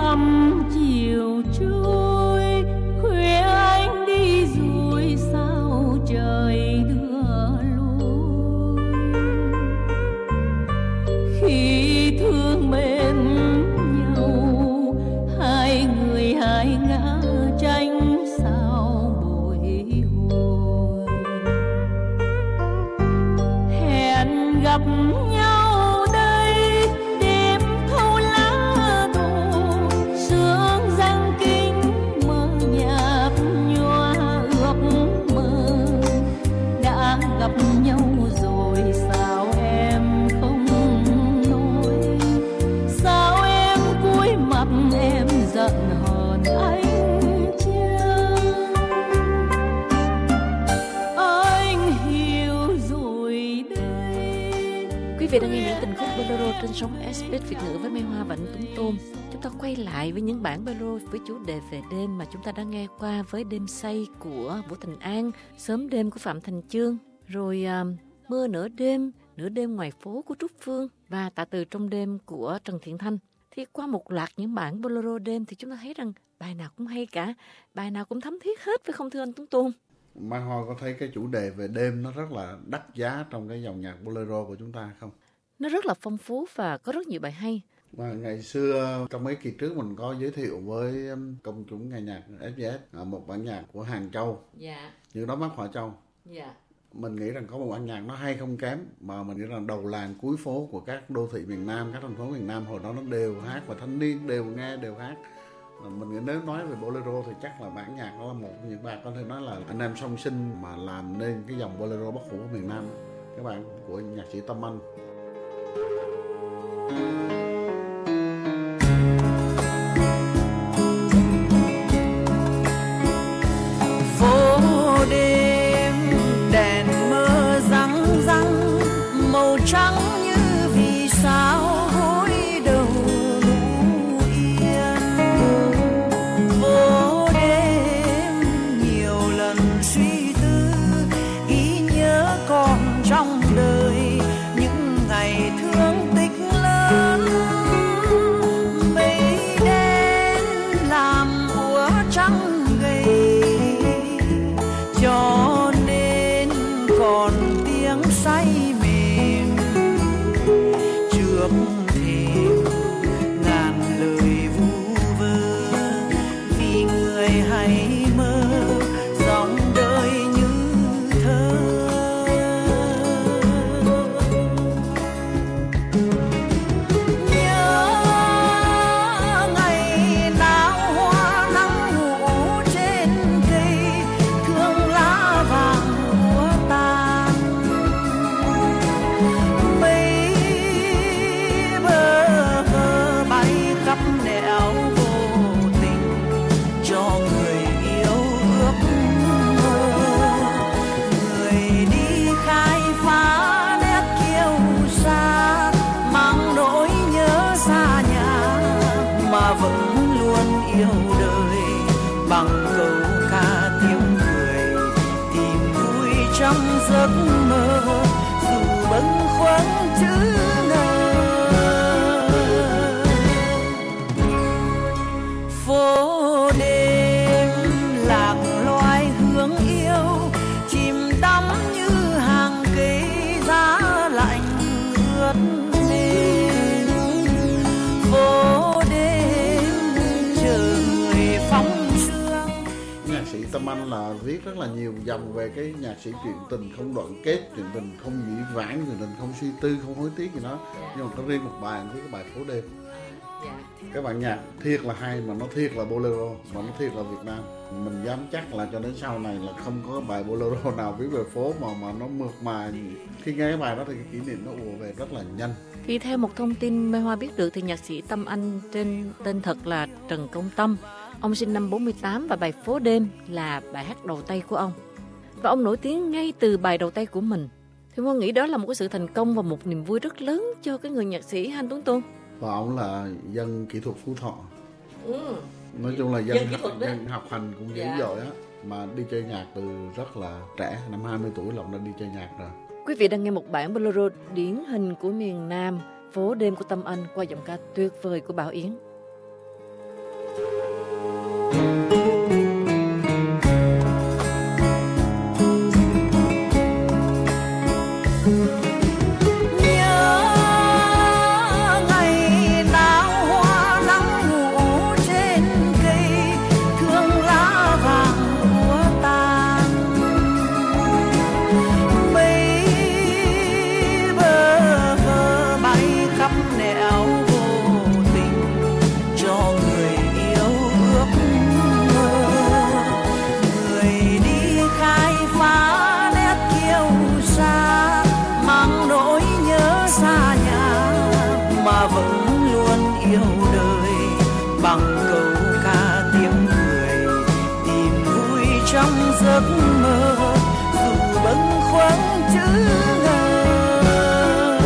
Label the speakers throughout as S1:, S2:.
S1: năm chiều trôi, khuya anh đi rồi sao trời đưa lối. Khi thương mến nhau, hai người hai ngã tranh sao bồi hồi. Hẹn gặp nhau đây đêm thâu lá thu, sương răng kinh mơ nhạt nhòa ước mơ. Đã gặp nhau rồi sao em không nói, sao em cúi mặt em giận hờn anh chăng. Anh hiểu rồi đây.
S2: Quý vị đang nghe những tình khúc bolero trên sóng SBS Việt ngữ với Mai Hoa và anh Tuấn Tôn. Chúng ta quay lại với những bản bolero với chủ đề về đêm mà chúng ta đã nghe qua với Đêm say của Vũ Thành An, Sớm đêm của Phạm Thành Chương, rồi Mưa nửa đêm ngoài phố của Trúc Phương và Tạ từ trong đêm của Trần Thiện Thanh. Thì qua một loạt những bản bolero đêm thì chúng ta thấy rằng bài nào cũng hay cả, bài nào cũng thấm thiết hết, phải không thưa anh Tuấn Tôn?
S3: Mai Hoa có thấy cái chủ đề về đêm nó rất là đắt giá trong cái dòng nhạc bolero của chúng ta không?
S2: Nó rất là phong phú và có rất nhiều bài hay.
S3: Và ngày xưa trong mấy kỳ trước mình có giới thiệu với công chúng nghe nhạc SBS một bản nhạc của Hàng Châu, Như đó mắt Họa Châu. Mình nghĩ rằng có một bản nhạc nó hay không kém, mà mình nghĩ rằng đầu làng cuối phố của các đô thị miền Nam, các thành phố miền Nam hồi đó nó đều hát và thanh niên đều nghe đều hát. Mình nghĩ nếu nói về bolero thì chắc là bản nhạc đó là một trong những bài có thể nói là anh em song sinh mà làm nên cái dòng bolero bất hủ của miền Nam. Các bạn của nhạc sĩ Tâm Anh.
S1: Phố đêm đèn mơ răng răng, màu trắng như vì sao gối đầu ngủ yên. Phố đêm nhiều lần suy tư, ghi nhớ còn trong đời những ngày thương tích lớn. Mây đen làm úa trắng gầy, cho nên còn tiếng say mềm trước thềm ngàn lời vu vơ. Vì người hay mơ dòng đời như thơ. Nhớ ngày nào hoa nắng ngủ trên cây, thương lá vàng úa tàn. Mây bơ vơ bay khắp nẻo vô tình, cho người yêu ước mơ. Người đi khai phá nét kiêu sa, mang nỗi nhớ xa nhà mà vẫn luôn yêu đời. Bằng câu ca tiếng cười tìm vui trong giấc mơ, dù bâng khuâng chữ ngờ. Phố đêm lạc loài hướng yêu, chìm đắm như hàng cây giá lạnh ướt nền. Phố đêm chờ người phóng sương.
S3: Nhạc sĩ Tâm Anh là viết rất là nhiều dòng về cái nhạc sĩ chuyện tình không đoạn kết, chuyện tình không dĩ vãng, chuyện tình không suy tư, không hối tiếc gì đó. Nhưng mà có riêng một bài với cái bài Phố đêm. Cái bản nhạc thiệt là hay, mà nó thiệt là bolero, mà nó thiệt là Việt Nam. Mình dám chắc là cho đến sau này là không có bài bolero nào viết về phố mà nó mượt mà. Khi nghe cái bài đó thì cái kỷ niệm nó ùa về rất là nhanh.
S2: Thì theo một thông tin Mai Hoa biết được thì nhạc sĩ Tâm Anh trên tên thật là Trần Công Tâm. Ông sinh năm 48 và bài Phố đêm là bài hát đầu tay của ông. Và ông nổi tiếng ngay từ bài đầu tay của mình. Thì Hoa nghĩ đó là một cái sự thành công và một niềm vui rất lớn cho cái người nhạc sĩ Anh Tuấn Tôn.
S3: Và ông là dân kỹ thuật Phú Thọ. Nói chung là dân học hành cũng dữ dội á. Mà đi chơi nhạc từ rất là trẻ, năm 20 tuổi là ông đã đi chơi nhạc rồi.
S2: Quý vị đang nghe một bản bolero điển hình của miền Nam, Phố đêm của Tâm Anh qua giọng ca tuyệt vời của Bảo Yến.
S1: giấc mơ dù bâng khuâng chữ ngờ.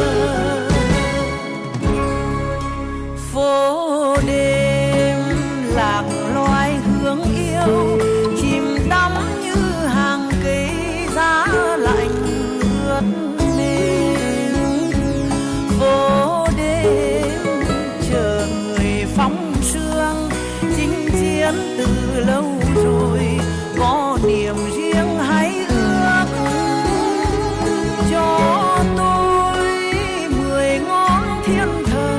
S1: Phố đêm lạc loài hương yêu chìm đắm như hàng cây giá lạnh ướt mềm. Phố đêm chờ người phóng sương chinh chiến từ lâu rồi, có niềm riêng hãy ước cho tôi 10 ngón thiên thần,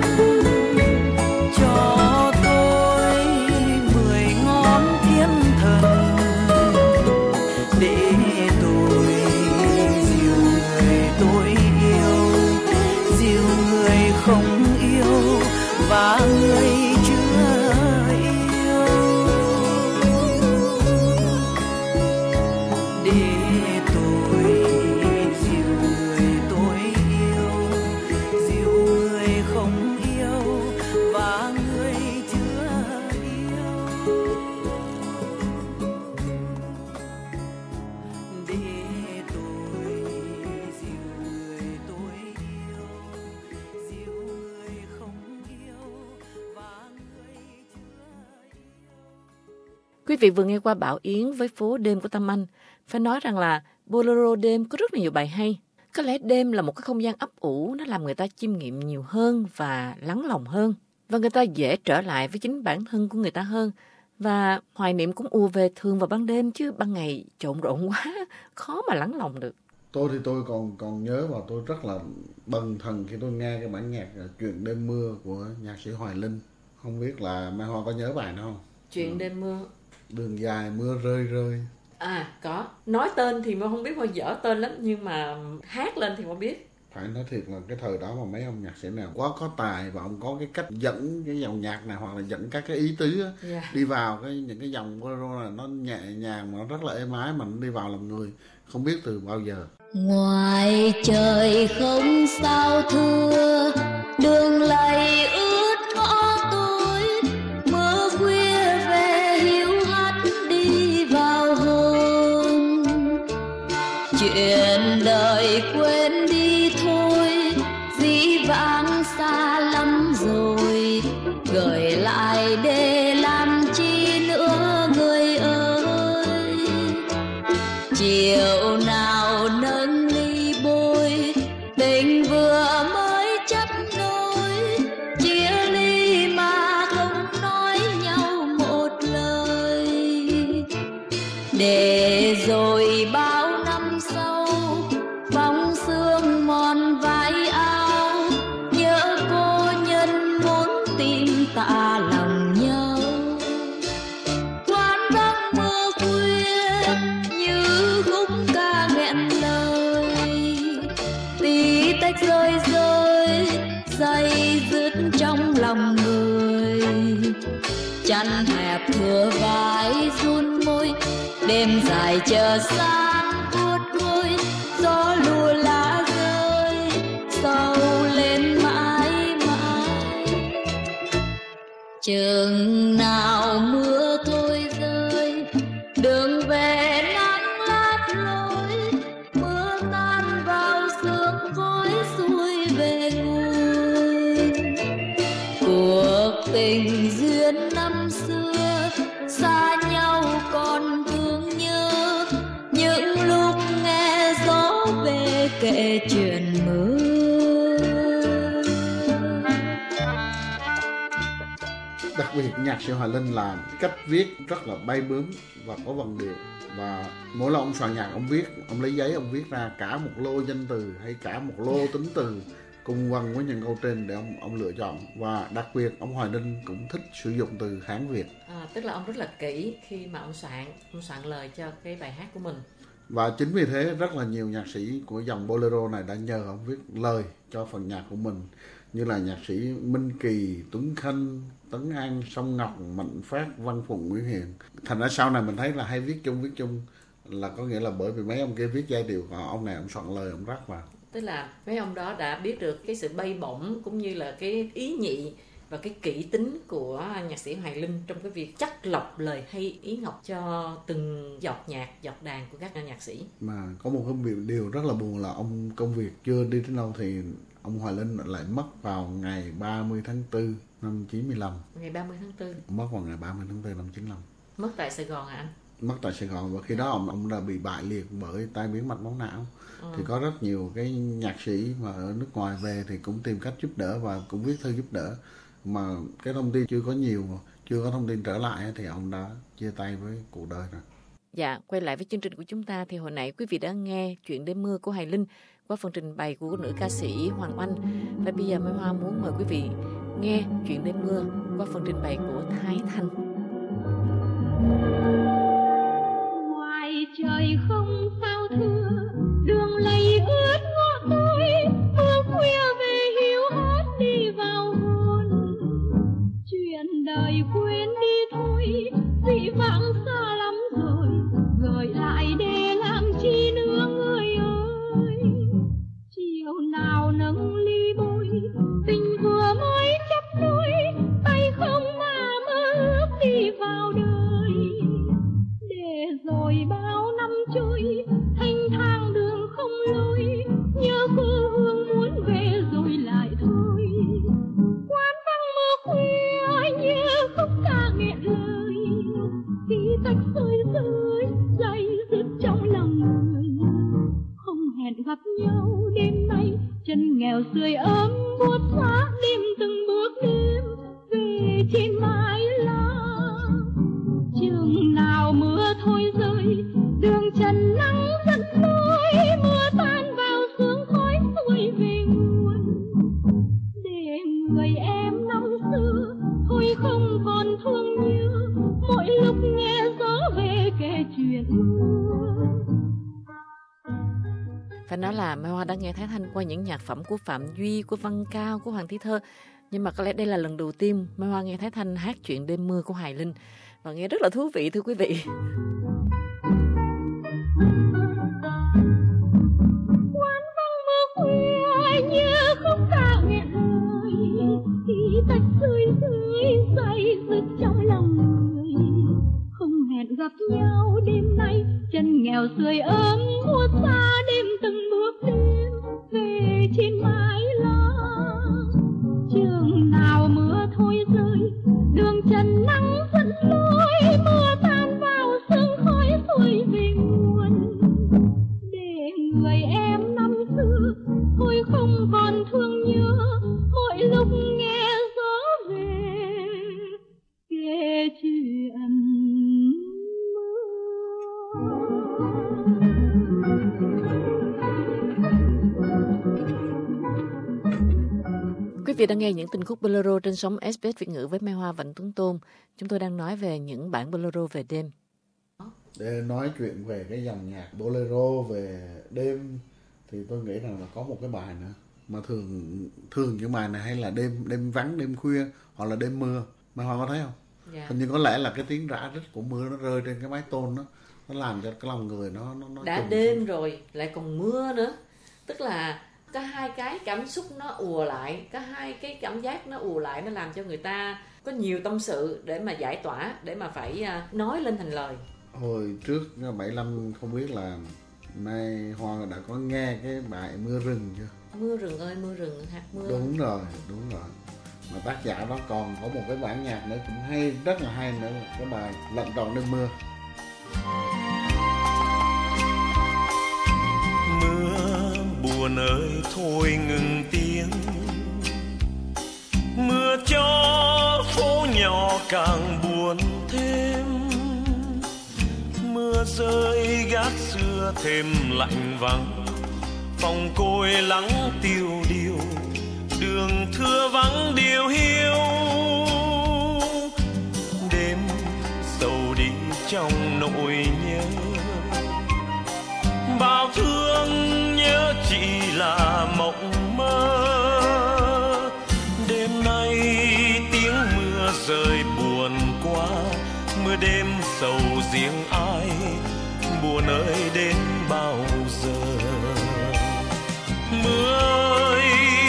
S1: cho tôi 10 ngón thiên thần, để tôi dìu người tôi yêu, dìu người không yêu và người
S2: Quý vị vừa nghe qua Bảo Yến với Phố đêm của Tâm Anh. Phải nói rằng là bolero đêm có rất là nhiều bài hay. Có lẽ đêm là một cái không gian ấp ủ, nó làm người ta chiêm nghiệm nhiều hơn và lắng lòng hơn. Và người ta dễ trở lại với chính bản thân của người ta hơn. Và hoài niệm cũng ùa về thường vào ban đêm, chứ ban ngày trộn rộn quá, khó mà lắng lòng được.
S3: Tôi thì tôi còn nhớ và tôi rất là bần thần khi tôi nghe cái bản nhạc Chuyện đêm mưa của nhạc sĩ Hoài Linh. Không biết là Mai Hoa có nhớ bài đó không?
S2: Chuyện đêm mưa.
S3: Đường dài mưa rơi rơi.
S2: À có. Nói tên thì mà không biết, Hoa dở tên lắm, nhưng mà hát lên thì Hoa biết.
S3: Phải nói thiệt là cái thời đó mà mấy ông nhạc sĩ nào quá có tài và ông có cái cách dẫn cái dòng nhạc này hoặc là dẫn các cái ý tứ đi vào những cái dòng bolero là nó nhẹ nhàng mà nó rất là êm ái, mà nó đi vào lòng người không biết từ bao giờ.
S4: Ngoài trời không sao thưa, đường lầy ướt ngõ tối, mưa khuya về hiu hắt đi vào hồn. Chuyện đời quên đi thôi, dĩ vãng xa lắm rồi, gửi lại để làm chi nữa người ơi. Chiều nào nâng ly bôi, tình vừa mới chấp nối, chia ly mà không nói nhau một lời. Để rồi bao năm sau, bóng sương mòn vai áo, nhớ cô nhân muốn tìm tạ lòng nhau. Quán vắng mưa khuya như khúc ca nghẹn lời, tí tách rơi rơi day dứt trong lòng người. Chăn hẹp thừa vai run môi, đêm dài chờ sáng buốt ngôi, gió lùa lá rơi sâu lên mãi mãi. Chừng nào mưa thôi rơi, đường về nắng lát lối, mưa tan vào sương khói xuôi về nguồn. Cuộc tình duyên năm xưa xa nhau còn thương nhớ, những lúc nghe gió về kể chuyện mơ.
S3: Đặc biệt nhạc sĩ Hoài Linh là cách viết rất là bay bướm và có vần điệu. Và mỗi lần ông soạn nhạc, ông viết, ông lấy giấy ông viết ra cả một lô danh từ hay cả một lô tính từ cùng vần với những câu trên để ông lựa chọn. Và đặc biệt ông Hoài Linh cũng thích sử dụng từ Hán Việt.
S2: Tức là ông rất là kỹ khi mà ông soạn lời cho cái bài hát của mình.
S3: Và chính vì thế rất là nhiều nhạc sĩ của dòng bolero này đã nhờ ông viết lời cho phần nhạc của mình, như là nhạc sĩ Minh Kỳ, Tuấn Khanh, Tấn An, Song Ngọc, Mạnh Phát, Văn Phụng, Nguyễn Hiền. Thành ra sau này mình thấy là hay viết chung là có nghĩa là bởi vì mấy ông kia viết giai điệu, còn ông này ông soạn lời ông rắc vào.
S2: Tức là mấy ông đó đã biết được cái sự bay bổng cũng như là cái ý nhị và cái kỹ tính của nhạc sĩ Hoài Linh trong cái việc chắt lọc lời hay ý ngọc cho từng giọt nhạc, giọt đàn của các nhạc sĩ.
S3: Mà có một cái điều rất là buồn là ông công việc chưa đi đến đâu thì ông Hoài Linh lại mất vào ngày 30 tháng 4 năm 95.
S2: Ngày 30 tháng 4?
S3: Mất vào ngày 30 tháng 4 năm 95.
S2: Mất tại Sài Gòn à anh?
S3: Mất tại Sài Gòn, và khi đó ông đã bị bại liệt bởi tai biến mạch máu não. Thì có rất nhiều cái nhạc sĩ mà ở nước ngoài về thì cũng tìm cách giúp đỡ và cũng viết thư giúp đỡ. Mà cái thông tin chưa có thông tin trở lại thì ông đã chia tay với cuộc đời rồi.
S2: Dạ, quay lại với chương trình của chúng ta thì hồi nãy quý vị đã nghe Chuyện đêm mưa của Hoài Linh qua phần trình bày của nữ ca sĩ Hoàng Oanh. Và bây giờ Mai Hoa muốn mời quý vị nghe Chuyện đêm mưa qua phần trình bày của Thái Thanh.
S4: Ngoài trời không sao thưa, đường lầy ướt ngõ tối, mưa khuya về hiu hắt đi vào hồn. Chuyện đời quên đi thôi, dị vãng xa lắm rồi, gợi lại để làm chi nữa người ơi. Chiều nào nâng ly bôi, tình vừa mới chấp đôi, tay không mà mơ ước đi vào đời. Để rồi bao năm trôi, thanh thang đường không lối, nhớ quê hương muốn về rồi lại thôi. Quán vắng mưa khuya như khúc ca nghẹn lời, tí tách rơi rơi dây dứt trong lòng người. Không hẹn gặp nhau đêm nay, chân nghèo sưởi ấm buốt giá đêm từng bước đêm về trên mái lá. Chừng nào mưa thôi rơi, đường trần nắng dẫn lối, mưa tan vào sương khói xuôi về nguồn. Để người em năm xưa thôi không còn thương nhớ, mỗi lúc nghe gió về kể chuyện mưa.
S2: Phải nói là Mai Hoa đã nghe Thái Thanh qua những nhạc phẩm của Phạm Duy, của Văn Cao, của Hoàng Thị Thơ. Nhưng mà có lẽ đây là lần đầu tiên Mai Hoa nghe Thái Thanh hát Chuyện đêm mưa của Hoài Linh. Và nghe rất là thú vị thưa quý vị.
S4: Quán vắng mưa khuya như khúc ca nghẹn lời, tí tách rơi rơi dây dứt trong lòng người. Không hẹn gặp nhau đêm nay, chân nghèo sưởi ấm buốt xa đêm từng bước đêm về trên mái lá. Chừng nào mưa thôi rơi, đường trần nắng dẫn lối, mưa tan vào sương khói xuôi về nguồn. Để người em năm xưa thôi không còn thương nhớ, mỗi lúc nghe gió về kể chuyện mưa.
S2: Quý vị đang nghe những tình khúc bolero trên sóng SBS Việt ngữ với Mai Hoa và Tuấn Tôn. Chúng tôi đang nói về những bản bolero về đêm.
S3: Để nói chuyện về cái dòng nhạc bolero về đêm thì tôi nghĩ rằng là có một cái bài nữa mà thường những bài này hay là đêm vắng, đêm khuya hoặc là đêm mưa. Mai Hoa có thấy không? Yeah. Hình như có lẽ là cái tiếng rã rít của mưa nó rơi trên cái mái tôn đó, nó làm cho cái lòng người nó
S2: đã đêm xuống. Rồi lại còn mưa nữa, tức là cả hai cái cảm xúc nó ùa lại, cả hai cái cảm giác nó ùa lại, nó làm cho người ta có nhiều tâm sự để mà giải tỏa, để mà phải nói lên thành lời.
S3: Hồi trước 75 không biết là Mai Hoa đã có nghe cái bài Mưa Rừng chưa?
S2: Mưa rừng ơi mưa rừng, hạt mưa.
S3: Đúng rồi. Mà tác giả đó còn có một cái bản nhạc nữa cũng hay, rất là hay nữa, là cái bài Lặn tròn đêm mưa.
S5: Mưa buồn ơi thôi ngừng tiếng, mưa cho phố nhỏ càng buồn thêm, mưa rơi gác xưa thêm lạnh vắng, phòng côi lắng tiêu điều, đường thưa vắng điều hiu. Đêm sầu đi trong nỗi nhớ, bao thương nhớ chỉ là mộng mơ. Đêm nay tiếng mưa rơi buồn quá, mưa đêm sầu riêng ai, buồn ơi đến bao giờ. Mưa ơi,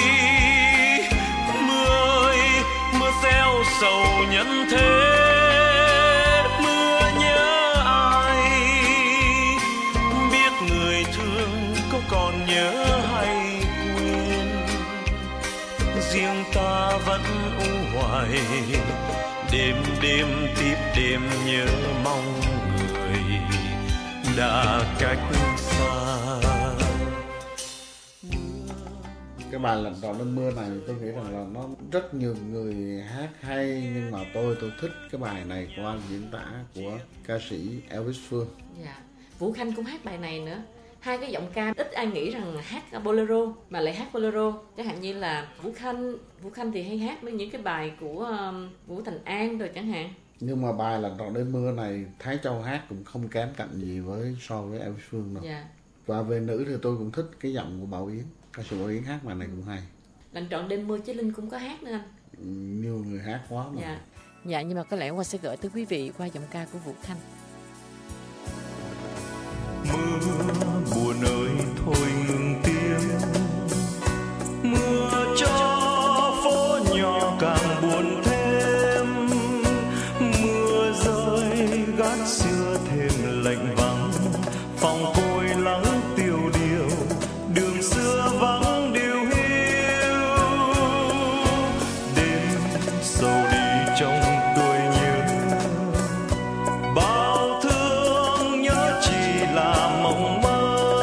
S5: mưa ơi, mưa gieo sầu nhân thế. Mưa nhớ ai, biết người thương có còn nhớ hay quên. Riêng ta vẫn u hoài, đêm đêm tiếp đêm nhớ mong người đã cách xa.
S3: Cái bài Lạnh Trọn Đêm Mưa này tôi nghĩ rằng là nó rất nhiều người hát hay, nhưng mà tôi thích cái bài này qua diễn tả của ca sĩ Elvis Phương.
S2: Dạ. Vũ Khanh cũng hát bài này nữa. Hai cái giọng ca ít ai nghĩ rằng hát bolero mà lại hát bolero. Chẳng hạn như là Vũ Khanh thì hay hát với những cái bài của Vũ Thành An rồi chẳng hạn.
S3: Nhưng mà bài Lạnh Trọn Đêm Mưa này Thái Châu hát cũng không kém cạnh gì so với Elvis Phương đâu.
S2: Dạ.
S3: Và về nữ thì tôi cũng thích cái giọng của Bảo Yến. Ca sĩ Bảo Yến hát bài này cũng hay.
S2: Lạnh Trọn Đêm Mưa Chí Linh cũng có hát nữa anh.
S3: Nhiều người hát quá mà.
S2: Dạ. Dạ, nhưng mà có lẽ Hoa sẽ gửi tới quý vị qua giọng ca của Vũ Khanh.
S5: Mưa buồn ơi thôi ngừng tiếng, mưa cho phố nhỏ càng buồn thêm. Mưa rơi gác xưa thêm lạnh vắng, phòng côi lắng tiêu điều, đường xưa vắng điều hiu. Đêm sầu đi trong tôi nhớ, bao thương nhớ chỉ là mộng mơ.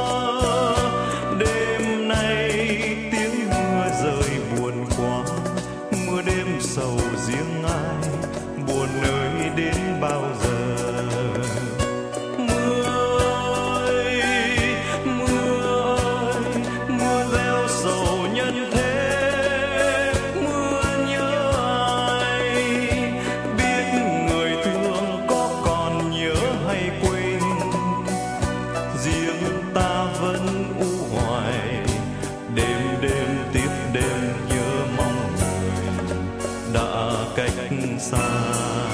S5: Đêm nay tiếng mưa rơi buồn quá, mưa đêm sầu riêng ai, buồn ơi đến bao giờ. Mưa ơi, mưa ơi, mưa gieo sầu nhân thế. Mưa nhớ ai, biết người thương có còn nhớ hay quên. Riêng ta vẫn u hoài, đêm đêm tiếp đêm nhớ mong người đã cách xa.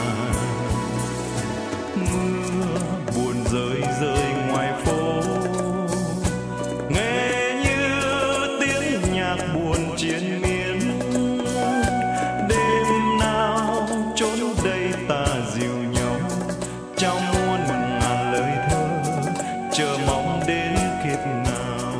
S5: Mưa buồn rơi rơi ngoài phố, nghe như tiếng nhạc buồn triền miên. Đêm nào chốn đây ta dìu nhau, trao muôn ngàn lời thơ, chờ mong đến kiếp nào.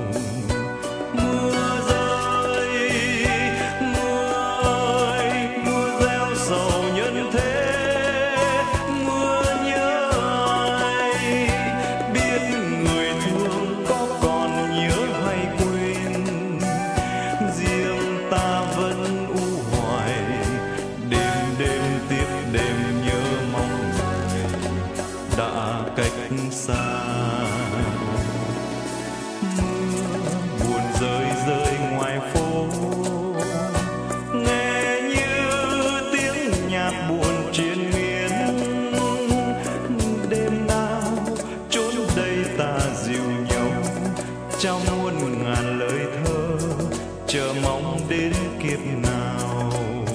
S5: Mưa rơi, mưa ơi, mưa gieo sầu nhân thế. Mưa nhớ ai, biết người thương có còn nhớ hay quên. Riêng ta vẫn u hoài, đêm đêm tiếp đêm nhớ mong người đã cách xa. Mưa buồn rơi rơi ngoài phố, nghe như tiếng nhạc buồn triền miên. Đêm nào chốn đây ta dìu nhau, trao muôn ngàn lời thơ, chờ mong đến kiếp nào.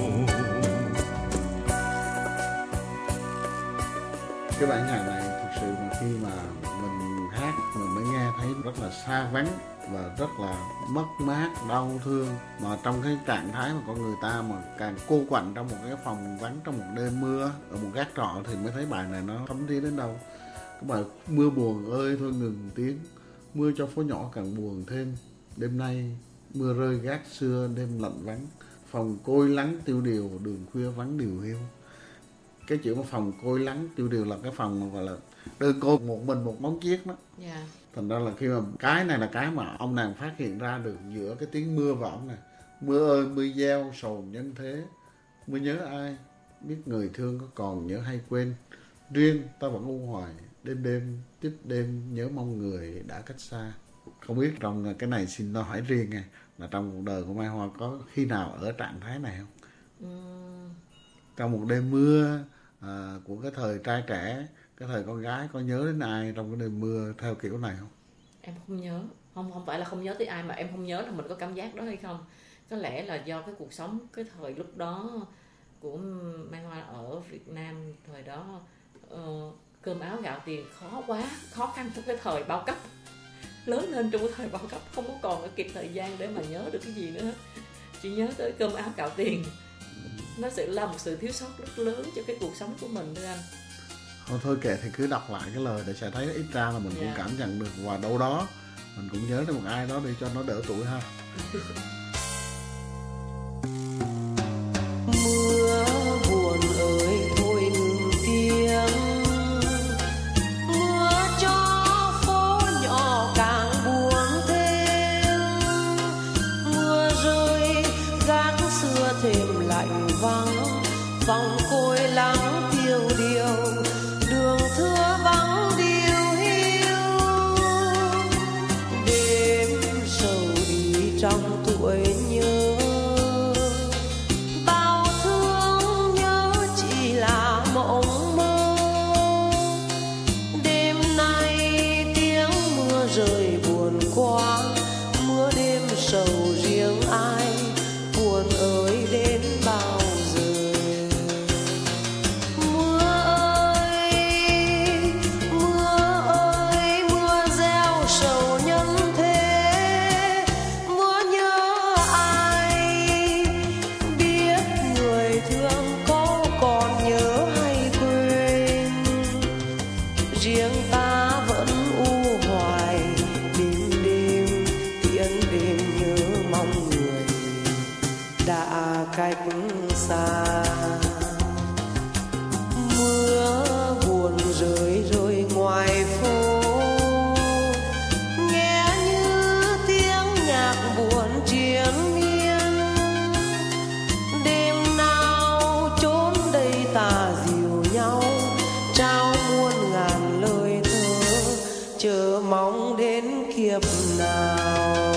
S3: Cái bản nhạc này thực sự mà khi mà mình hát mình mới nghe thấy rất là xa vắng và rất là mất mát, đau thương. Mà trong cái trạng thái mà con người ta mà càng cô quạnh trong một cái phòng vắng trong một đêm mưa ở một gác trọ thì mới thấy bài này nó thấm thía đến đâu. Cái bài Mưa buồn ơi thôi ngừng tiếng, mưa cho phố nhỏ càng buồn thêm. Đêm nay mưa rơi gác xưa đêm lạnh vắng, phòng côi lắng tiêu điều, đường khuya vắng điều hiu. Cái chữ mà phòng côi lắng tiêu điều là cái phòng mà gọi là đơn cô một mình một móng chiếc đó.
S2: Yeah.
S3: Thành ra là khi mà cái này là cái mà ông nàng phát hiện ra được giữa cái tiếng mưa và ổng này. Mưa ơi mưa gieo sầu nhân thế, mưa nhớ ai, biết người thương có còn nhớ hay quên. Riêng ta vẫn u hoài, đêm đêm tiếp đêm nhớ mong người đã cách xa. Không biết trong cái này xin tôi hỏi riêng nha, là trong cuộc đời của Mai Hoa có khi nào ở trạng thái này không? Trong một đêm mưa của cái thời trai trẻ, cái thời con gái, có nhớ đến ai trong cái đêm mưa theo kiểu này không?
S2: Em không nhớ. Không phải là không nhớ tới ai, mà em không nhớ là mình có cảm giác đó hay không. Có lẽ là do cái cuộc sống cái thời lúc đó của Mai Hoa ở Việt Nam thời đó, cơm áo gạo tiền khó quá, khó khăn trong cái thời bao cấp. Lớn lên trong cái thời bao cấp, không có còn kịp thời gian để mà nhớ được cái gì nữa hết. Chỉ nhớ tới cơm áo gạo tiền. Nó sẽ là một sự thiếu sót rất lớn cho cái cuộc sống của mình thưa anh.
S3: Thôi kệ thì cứ đọc lại cái lời để sẽ thấy ít ra là mình cũng cảm nhận được, và đâu đó mình cũng nhớ đến một ai đó để cho nó đỡ tuổi ha.
S1: Mưa buồn ơi thôi ngừng tiếng, mưa cho phố nhỏ càng buồn thêm. Mưa rơi gác xưa thềm lạnh vắng, phòng côi lắng tiêu điều, đường thưa vắng điều hiu. Đêm sầu đi trong tuổi nhớ, bao thương nhớ chỉ là mộng mơ. Đêm nay tiếng mưa rơi buồn quá, mưa đêm sầu riêng ai, buồn ơi đến bao giờ. Mưa ơi, mưa gieo sầu nhân thế. Mưa nhớ ai, biết người thương có còn nhớ hay quên. Riêng ta vẫn u hoài, đêm đêm tiễn đêm nhớ mong người đã cách xa. Mưa buồn rơi rơi ngoài phố, nghe như tiếng nhạc buồn triền miên. Đêm nào chốn đây ta dìu nhau, trao muôn ngàn lời thơ, chờ mong đến kiếp nào.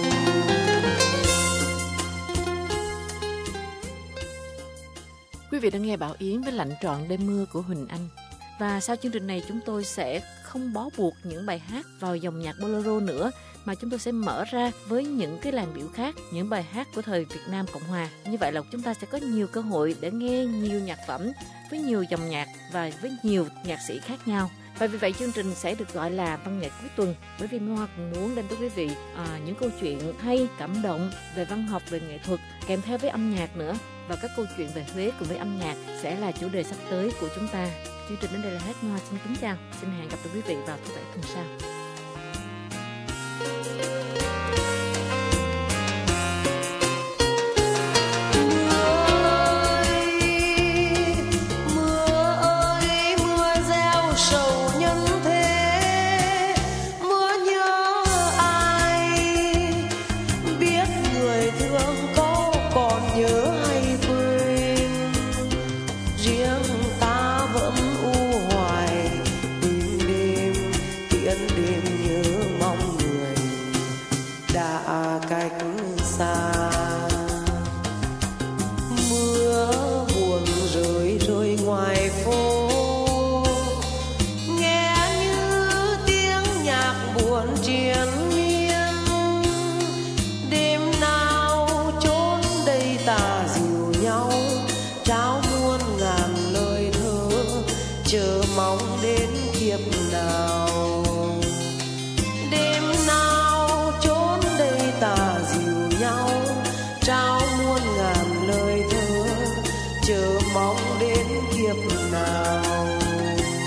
S2: Quý vị đang nghe Bảo Yến với Lạnh Trọn Đêm Mưa của Huỳnh Anh. Và sau chương trình này chúng tôi sẽ không bó buộc những bài hát vào dòng nhạc bolero nữa, mà chúng tôi sẽ mở ra với những cái làn điệu khác, những bài hát của thời Việt Nam Cộng Hòa. Như vậy là chúng ta sẽ có nhiều cơ hội để nghe nhiều nhạc phẩm với nhiều dòng nhạc và với nhiều nhạc sĩ khác nhau. Và vì vậy chương trình sẽ được gọi là văn nghệ cuối tuần, bởi vì Mai Hoa cũng muốn đem tới quý vị những câu chuyện hay, cảm động về văn học, về nghệ thuật, kèm theo với âm nhạc nữa. Và các câu chuyện về Huế cùng với âm nhạc sẽ là chủ đề sắp tới của chúng ta. Chương trình đến đây là hết. Mai Hoa xin kính chào, xin hẹn gặp lại quý vị vào thứ Bảy tuần sau.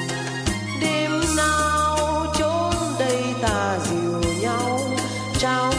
S2: Đêm nào chốn đây ta dìu nhau trao